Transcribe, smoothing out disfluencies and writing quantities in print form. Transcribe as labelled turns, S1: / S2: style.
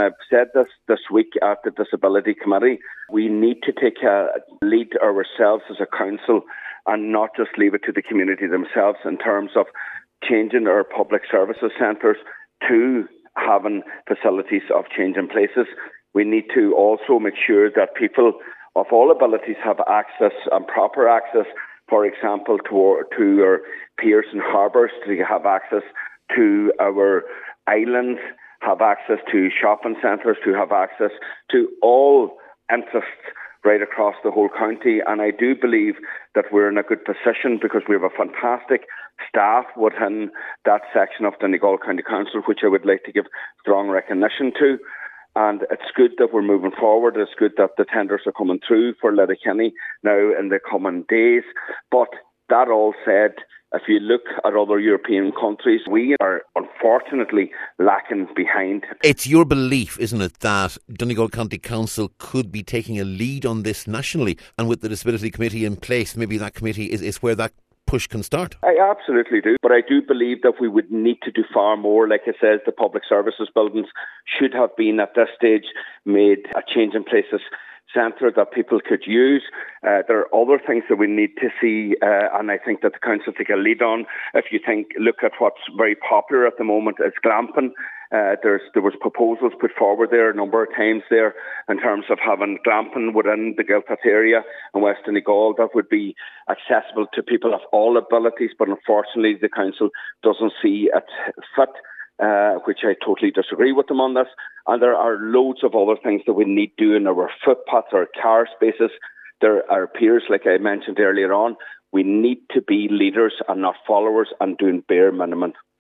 S1: I've said this week at the Disability Committee. We need to take a lead ourselves as a council and not just leave it to the community themselves in terms of changing our public services centres to having facilities of changing places. We need to also make sure that people of all abilities have access and proper access, for example, to our piers and harbours, to have access to our islands, have access to shopping centres, to have access to all interests right across the whole county. And I do believe that we're in a good position because we have a fantastic staff within that section of Donegal County Council, which I would like to give strong recognition to. And it's good that we're moving forward. It's good that the tenders are coming through for Letterkenny now in the coming days. But that all said, if you look at other European countries, we are unfortunately lacking behind.
S2: It's your belief, isn't it, that Donegal County Council could be taking a lead on this nationally, and with the Disability Committee in place, maybe that committee is where that push can start? I
S1: absolutely do, but I do believe that we would need to do far more. Like I said, the public services buildings should have been at this stage made a change in places centre that people could use. There are other things that we need to see, and I think that the council take a lead on. If you look at what's very popular at the moment, it's glamping. There was proposals put forward there a number of times there in terms of having glamping within the Gaeltacht area in West Donegal that would be accessible to people of all abilities, but unfortunately the council doesn't see it fit. Which I totally disagree with them on this. And there are loads of other things that we need doing, our footpaths, our car spaces. There are piers, like I mentioned earlier on. We need to be leaders and not followers and doing bare minimum.